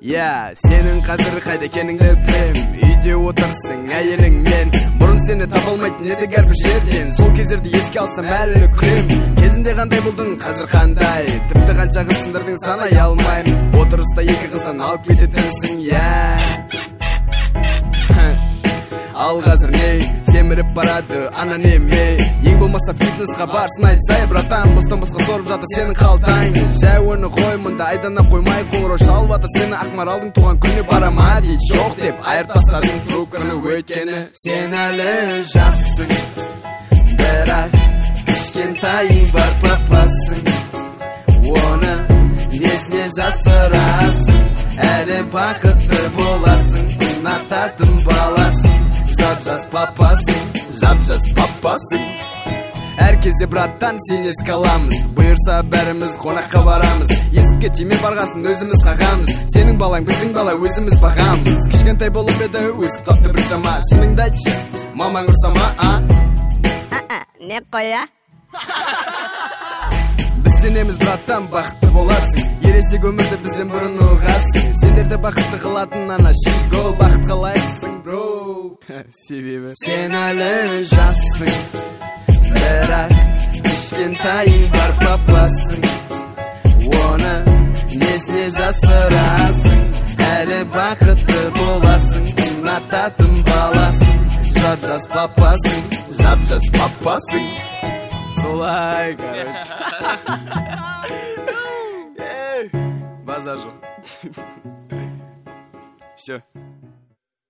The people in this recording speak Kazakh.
Сенің қазір қайда екеніңді білем. Үйде отырсың әйеліңмен, бұрын сені таба алмайтын едік әрбір жерден. Сол кездерді еске алсам әлі күлем. Кезінде қандай болдың, қазір қандай, тіпті қанша қыз сындырдың санай алмайым. Отырыста екі қыздан алып кететінсің. Ал қазір не, семіріп барады ана неме. Ең болмаса фитнесқа барсын айтсай, братан, бостан босқа сорып жатыр сенің қалтаң. Жай оны қой, мұнда айдана қоймай қоңырау шалып жатыр. Сені ақмаралдың туған күні барама дейді, жоқ деп айыр тастадың трубканы, өйткені сен әлі жассың, бірақ кішкентайың бар папасың. Оны несіне жасырасың, әлі бақытты боласың, ұнататын баласың. Жап-жас папасың. Әр кезде браттан сен еске аламыз, бұйырса бәріміз қонаққа барамыз. Есікке тиме барғасын өзіміз қағамыз. Сенің балаң біздің бала өзіміз бағамыз. Кішкентай болып еді өсіп тапты бір шама. Шыныңды айтшы, мамаң ұрсама, Не қоя? Біз сенеміз браттан, бақытты боласың. Ересек өмірді бізден бұрын ұғасың. Сендерді бақытты қылатын ана шиго. Бақытқа лайықсың, бро. Себебі сен әлі жассың, бірақ кішкентайың бар папасың. Оны несіне жасырасың, әлі бақытты боласың, ұнататын баласың. Жап-жас папасың. Солай, короче. Базар жоқ. Все.